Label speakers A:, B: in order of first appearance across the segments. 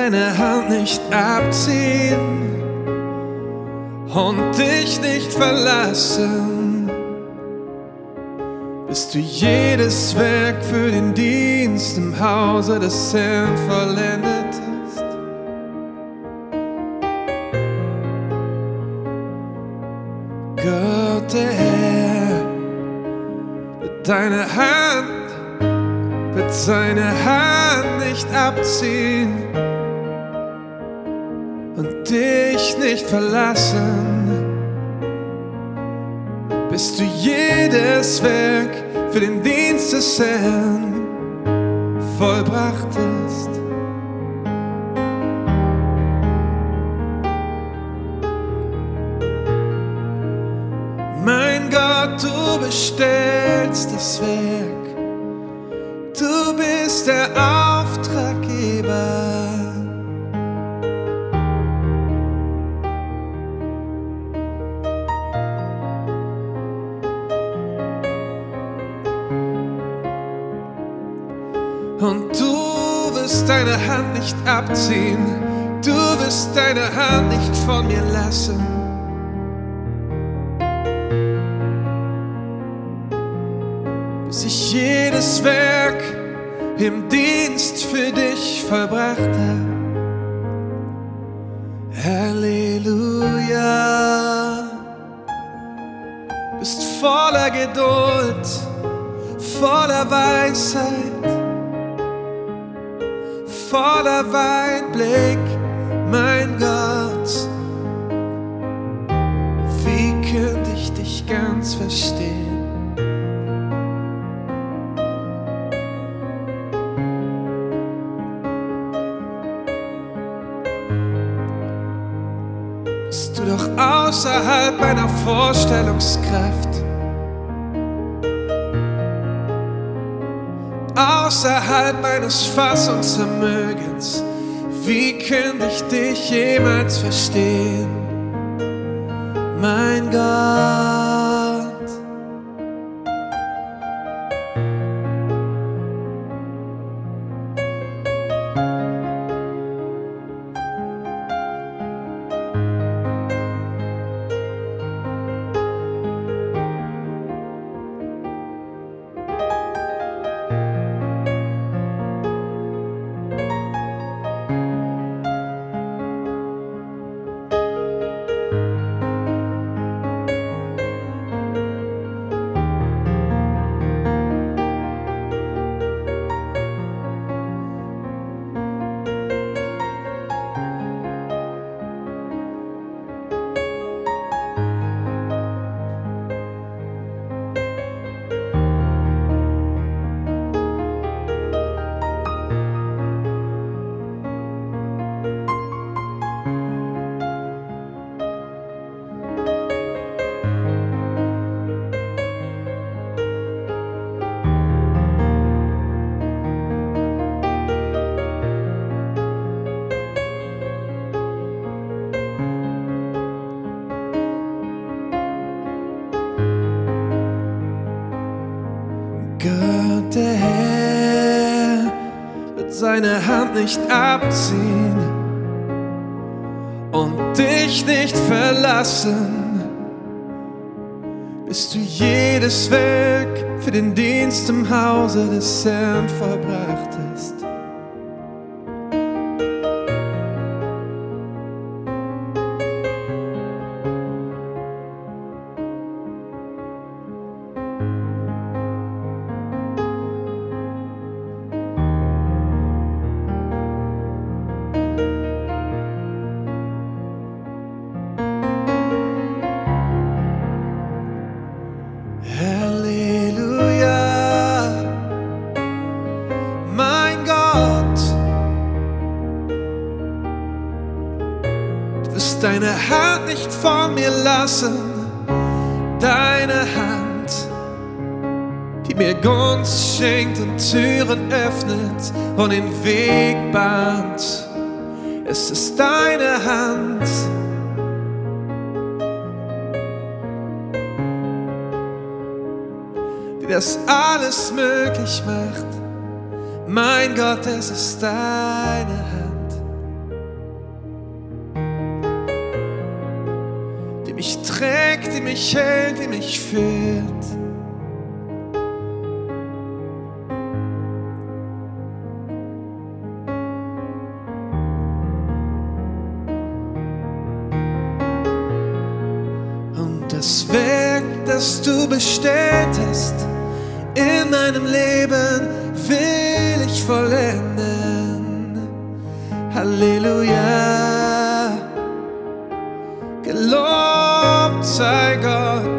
A: deine Hand nicht abziehen und dich nicht verlassen, bis du jedes Werk für den Dienst im Hause des Herrn vollendet hast. Gott, der Herr, wird deine Hand, wird seine Hand nicht abziehen und dich nicht verlassen, bis du jedes Werk für den Dienst des Herrn vollbracht hast. Mein Gott, du bestellst das Werk, du bist der Auftraggeber. Und du wirst deine Hand nicht abziehen, du wirst deine Hand nicht von mir lassen, bis ich jedes Werk im Dienst für dich vollbracht habe. Halleluja. Bist voller Geduld, voller Weisheit, voller Weitblick, mein Gott. Wie könnte ich dich ganz verstehen? Bist du doch außerhalb meiner Vorstellungskraft, außerhalb meines Fassungsvermögens. Wie könnte ich dich jemals verstehen, mein Gott? Gott, der Herr, wird seine Hand nicht abziehen und dich nicht verlassen, bis du jedes Werk für den Dienst im Hause des Herrn vollbracht hast. Deine Hand nicht von mir lassen, deine Hand, die mir Gunst schenkt und Türen öffnet und den Weg bahnt. Es ist deine Hand, die das alles möglich macht. Mein Gott, es ist deine Hand. die mich trägt, die mich hält, die mich führt. Und das Werk, das du bestellt hast, in meinem Leben will ich vollenden. Halleluja, gelobt sei Gott.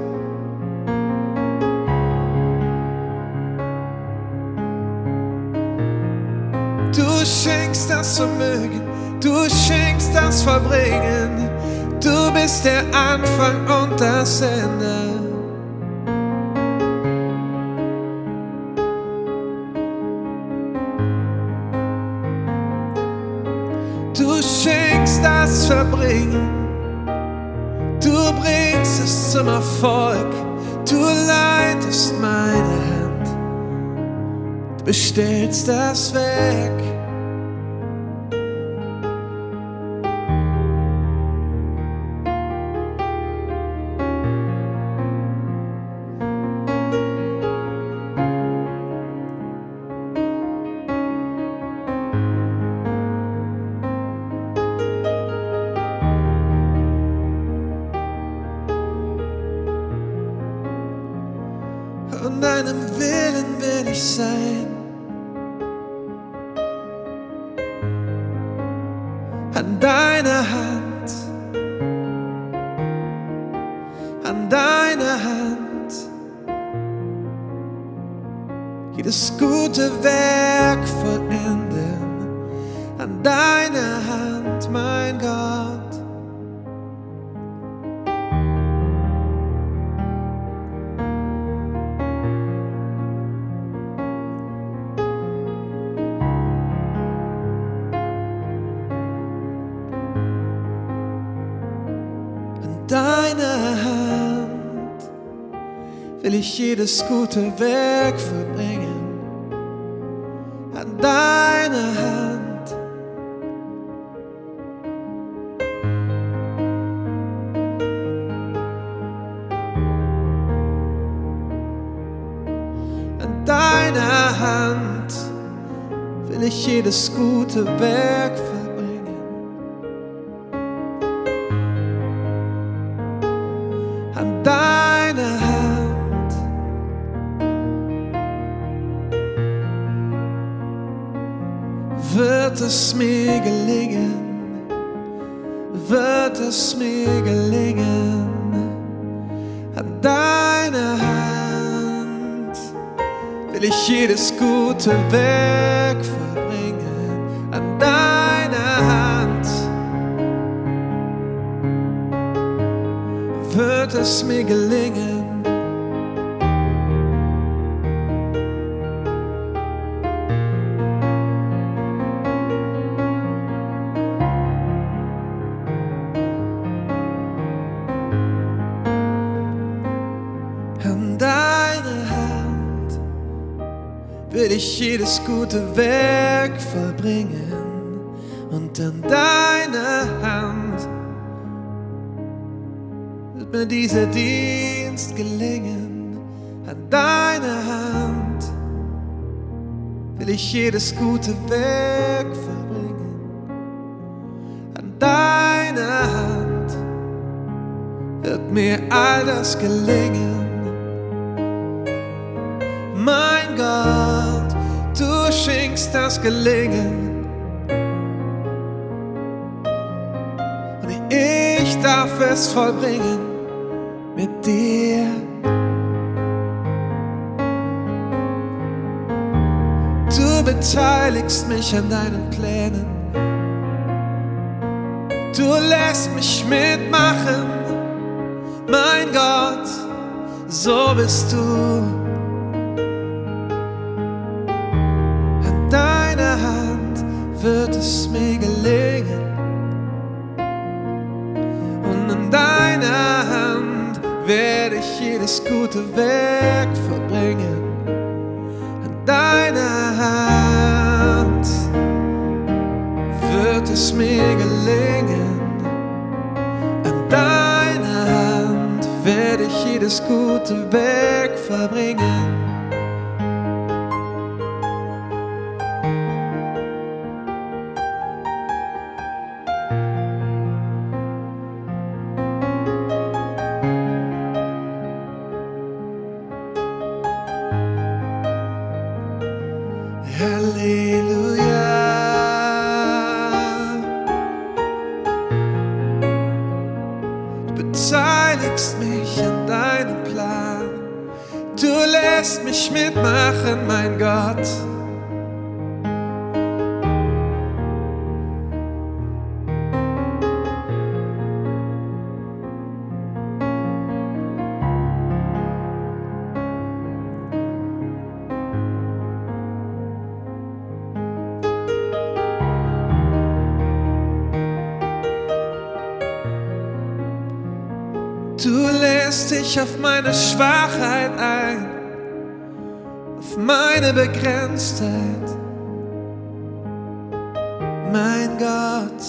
A: Du schenkst das Vermögen, du schenkst das Vollbringen. Du bist der Anfang und das Ende. Du schenkst das Verbringen, du bringst es zum Erfolg, du leitest meine Hand, du bestellst das Werk. An deinem Willen will ich sein, an deiner Hand, an deiner Hand, jedes gute Werk vollenden, an deiner Hand, mein Gott. Deiner Hand will ich jedes gute Werk vollbringen. An deiner Hand an deiner Hand will ich jedes gute Werk vollbringen. An deiner Hand wird es mir gelingen, wird es mir gelingen. An deiner Hand will ich jedes gute Werk vollbringen. An deiner Hand wird es mir gelingen. An deiner Hand will ich jedes gute Werk vollbringen. Und an deiner Hand wird mir dieser Dienst gelingen. An deiner Hand will ich jedes gute Werk vollbringen. An deiner Hand wird mir all das gelingen. Mein Gott, du schenkst das Gelingen. Und ich darf es vollbringen mit dir. Du beteiligst mich an deinen Plänen. Du lässt mich mitmachen. Mein Gott, so bist du. An deiner Hand wird es mir gelingen. Und an deiner Hand werde ich jedes gute Werk vollbringen. An deiner Hand wird es mir gelingen. An deiner jedes gute Werk vollbringen. Halleluja. Du beteiligst mich an deinem Plan. Du lässt mich mitmachen, mein Gott. Du lässt dich auf meine Schwachheit ein, auf meine Begrenztheit, mein Gott.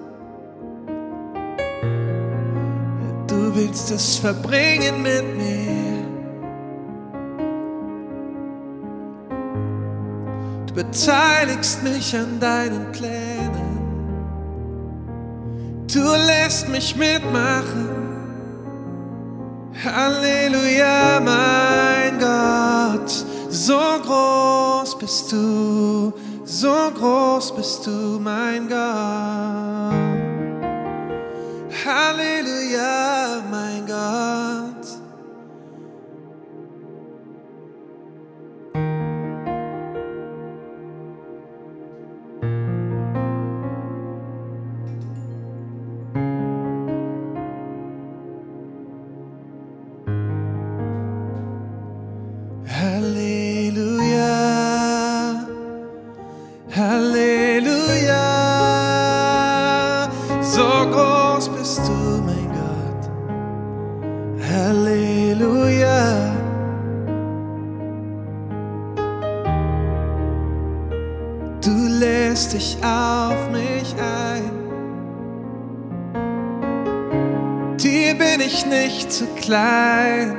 A: Du willst es verbringen mit mir. Du beteiligst mich an deinen Plänen. Du lässt mich mitmachen. Halleluja, mein Gott, so groß bist du, so groß bist du, mein Gott. Halleluja, mein Gott. Halleluja, Halleluja, so groß bist du, mein Gott. Halleluja. Du lässt dich auf mich ein. Dir bin ich nicht zu klein.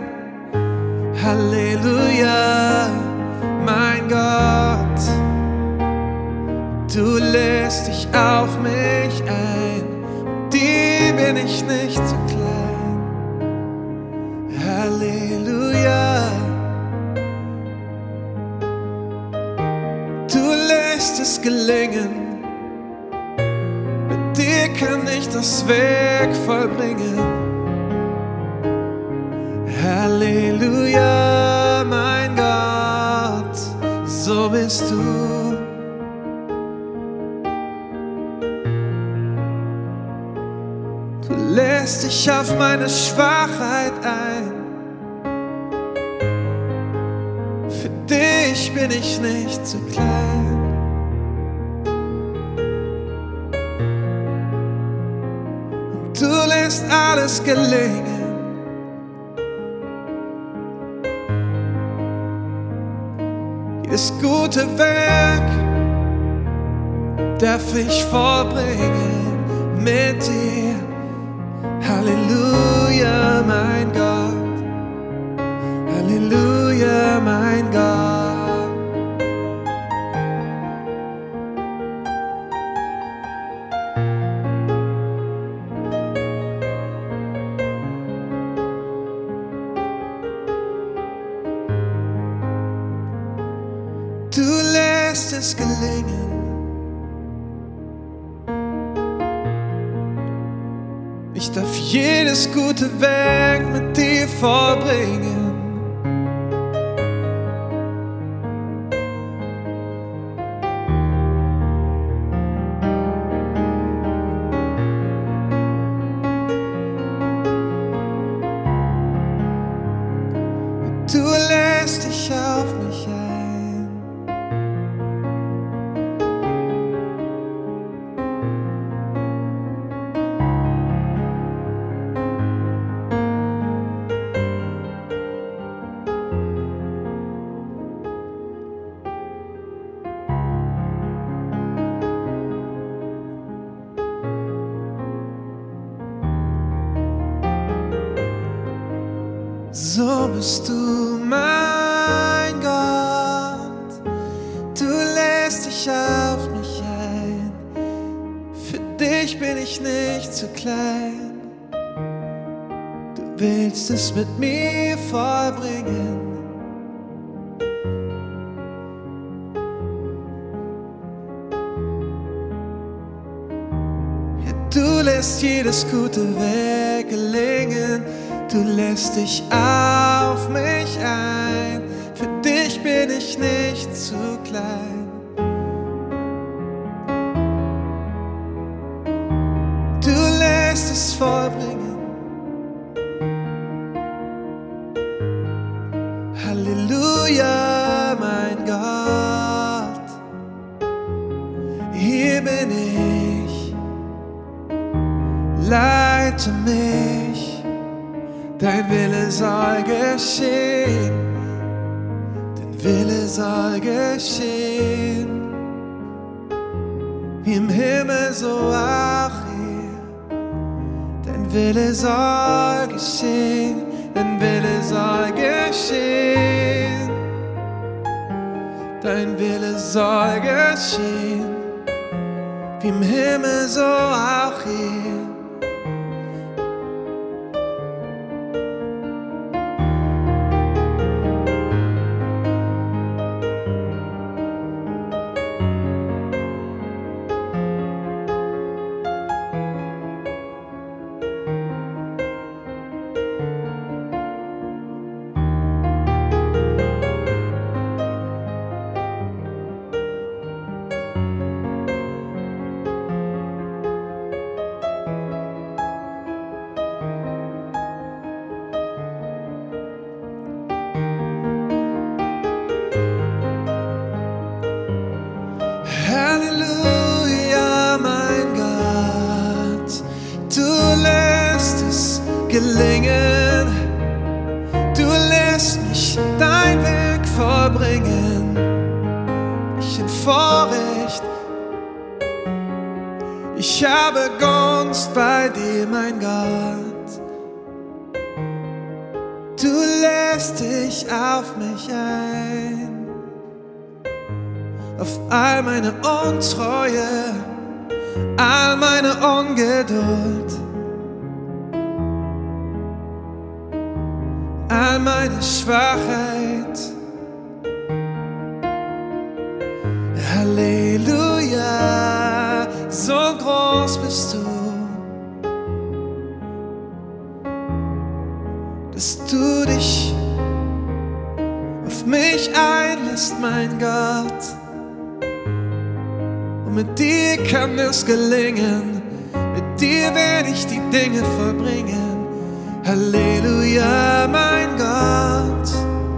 A: Halleluja, mein Gott, du lässt dich auf mich ein, dir bin ich nicht zu klein. Halleluja, du lässt es gelingen, mit dir kann ich das Werk vollbringen. Halleluja, mein Gott, so bist du. Du lässt dich auf meine Schwachheit ein. Für dich bin ich nicht zu klein. Und du lässt alles gelingen. Das gute Werk darf ich vollbringen mit dir. Halleluja, mein Gott. Halleluja, mein Gott. Du lässt es gelingen. Ich darf jedes gute Werk mit dir vollbringen. Du lässt dich auf mich ein. So bist du mein Gott, du lässt dich auf mich ein. Für dich bin ich nicht zu klein, du willst es mit mir vollbringen. Ja, du lässt jedes gute Weg gelingen. Du lässt dich auf mich ein, für dich bin ich nicht zu klein. Du lässt es vollbringen. Halleluja, mein Gott, hier bin ich, leite mich. Dein Wille soll geschehen, dein Wille soll geschehen, wie im Himmel so auch hier. Dein Wille soll geschehen, dein Wille soll geschehen, dein Wille soll geschehen, wie im Himmel so auch hier. Halleluja, mein Gott, du lässt es gelingen, du lässt mich dein Werk vollbringen. Ich bin Vorrecht, ich habe Gunst bei dir, mein Gott. Du lässt dich auf mich ein, auf all meine Untreue, all meine Ungeduld, all meine Schwachheit. Halleluja, so groß bist du, dass du dich auf mich einlässt, mein Gott. Und mit dir kann es gelingen, mit dir werde ich die Dinge vollbringen. Halleluja, mein Gott.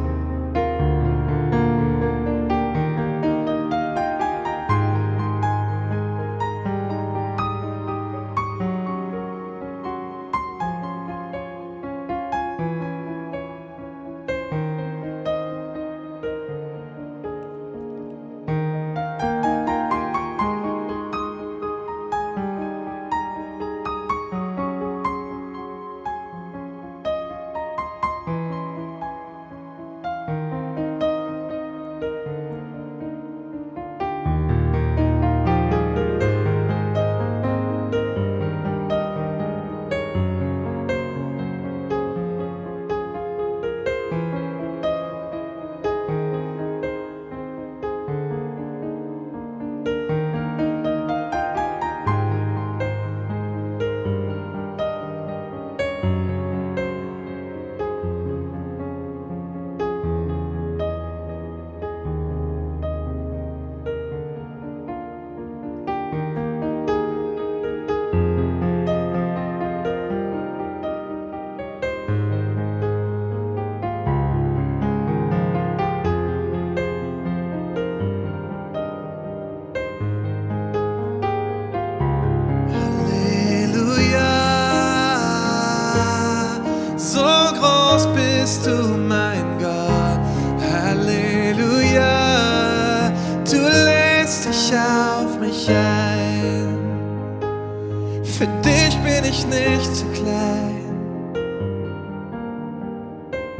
A: bist du mein Gott. Halleluja, du lässt dich auf mich ein. Für dich bin ich nicht zu klein.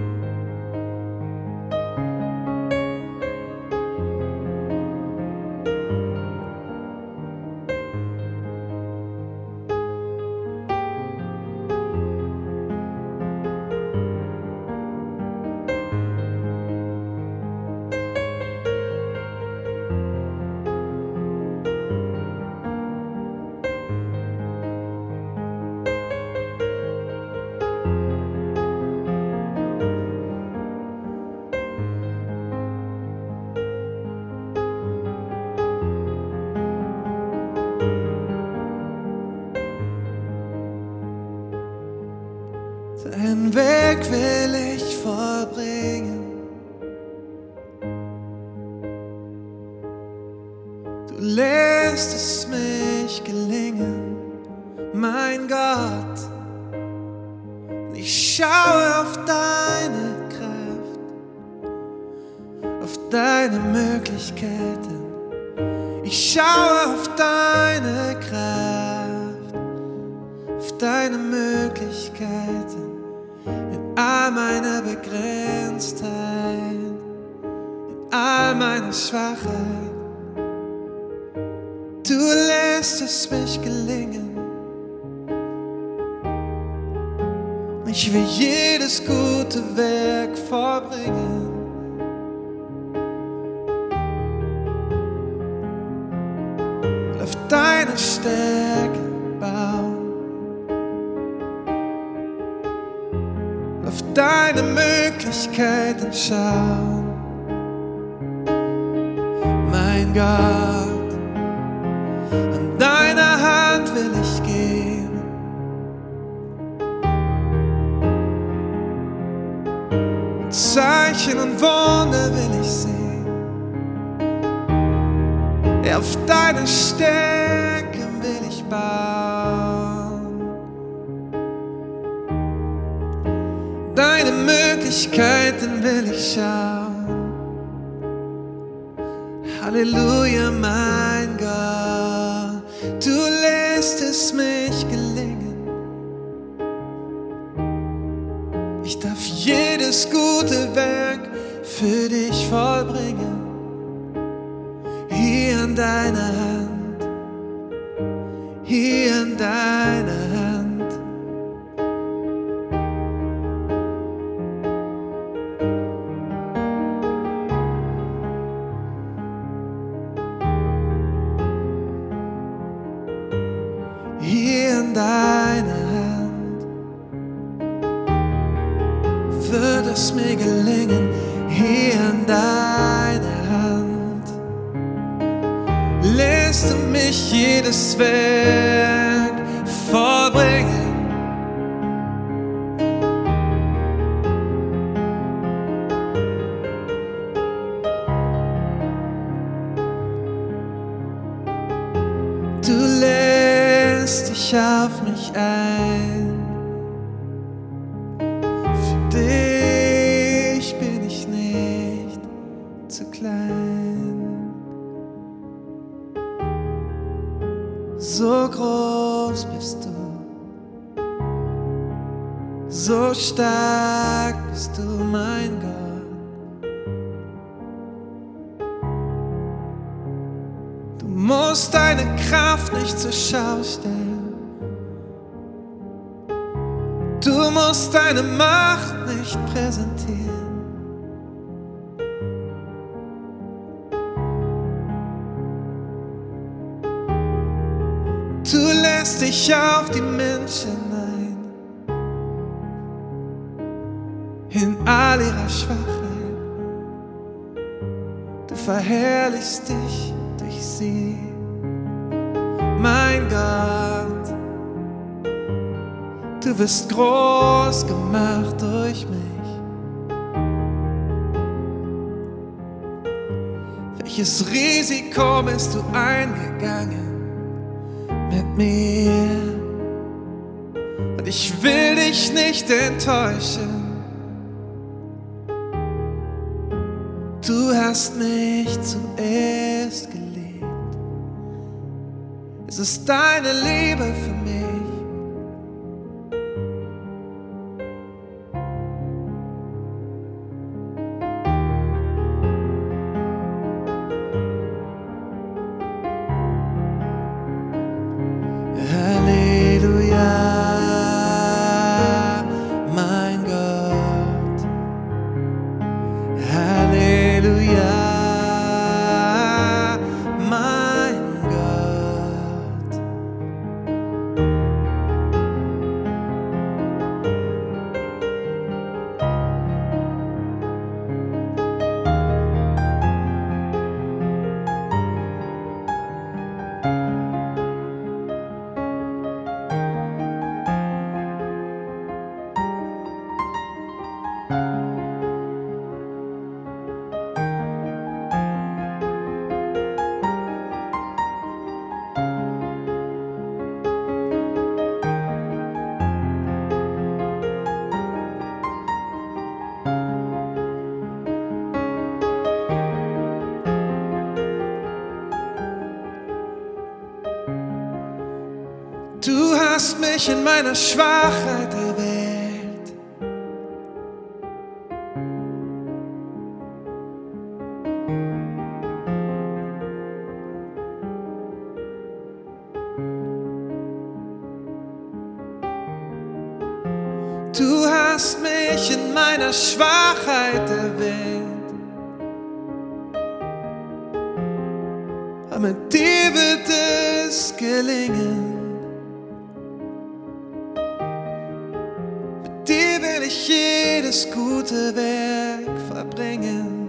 A: Weg will ich vollbringen. Du lässt es mich gelingen, mein Gott. Ich schaue auf deine Kraft, auf deine Möglichkeiten. Ich schaue auf deine Kraft, auf deine Möglichkeiten. In all meiner Begrenztheit, in all meiner Schwachheit. Du lässt es mich gelingen. Ich will jedes gute Werk vollbringen. Will auf deine Stärke bauen, will auf deine Möglichkeiten schauen. Mein Gott, an deiner Hand will ich gehen. Zeichen und Wunder will ich sehen. Ja, auf deine Stärken will ich bauen. Deine Möglichkeiten will ich schauen. Halleluja, mein Gott, du lässt es mich gelingen. Ich darf jedes gute Werk für dich vollbringen. Hier in deiner Hand, hier in deiner Hand. Hier in deiner Hand wird es mir gelingen, hier in deiner Hand. Lässt du mich jedes Werk vollbringen. Du lässt dich auf mich ein. Für dich bin ich nicht zu klein. So groß bist du, so stark bist du, mein Gott. Du musst deine Kraft nicht zur Schau stellen. Du musst deine Macht nicht präsentieren. Du lässt dich auf die Menschen ein, in all ihrer Schwachheit. Du verherrlichst dich durch sie, mein Gott. Du wirst groß gemacht durch mich. Welches Risiko bist du eingegangen mit mir? Und ich will dich nicht enttäuschen. Du hast mich zuerst geliebt. Es ist deine Liebe für mich. Halleluja, mein Gott. mich in meiner Schwachheit erwählt. Du hast mich in meiner Schwachheit erwählt. Aber mit dir wird es gelingen. Mit dir will ich jedes gute Werk verbringen.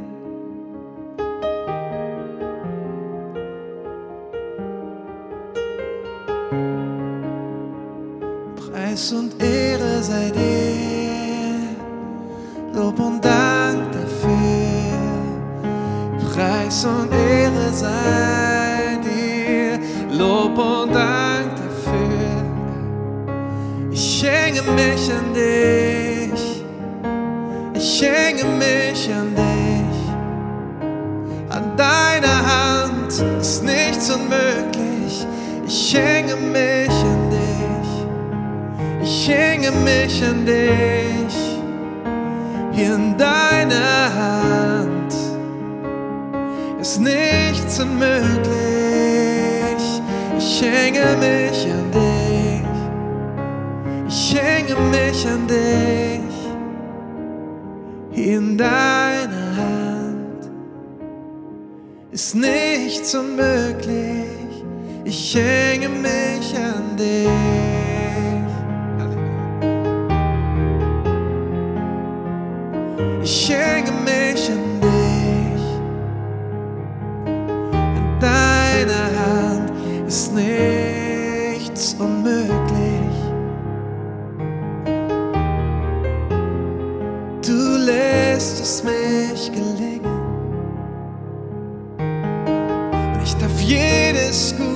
A: Preis und Ehre sei dir, Lob und Dank dafür. Preis und Ehre sei dir, Lob und Dank dafür. Ich hänge mich an dich, ich hänge mich an dich. An deiner Hand ist nichts unmöglich. Ich hänge mich an dich, ich hänge mich an dich. Hier in deiner Hand ist nichts unmöglich. Ich hänge mich an dich, ich hänge mich an dich. Hier in deiner Hand ist nichts unmöglich. Ich hänge mich an dich. Ich hänge mich an dich. In deiner Hand ist nichts unmöglich. Du lässt es mich gelingen. Und ich darf jedes Gute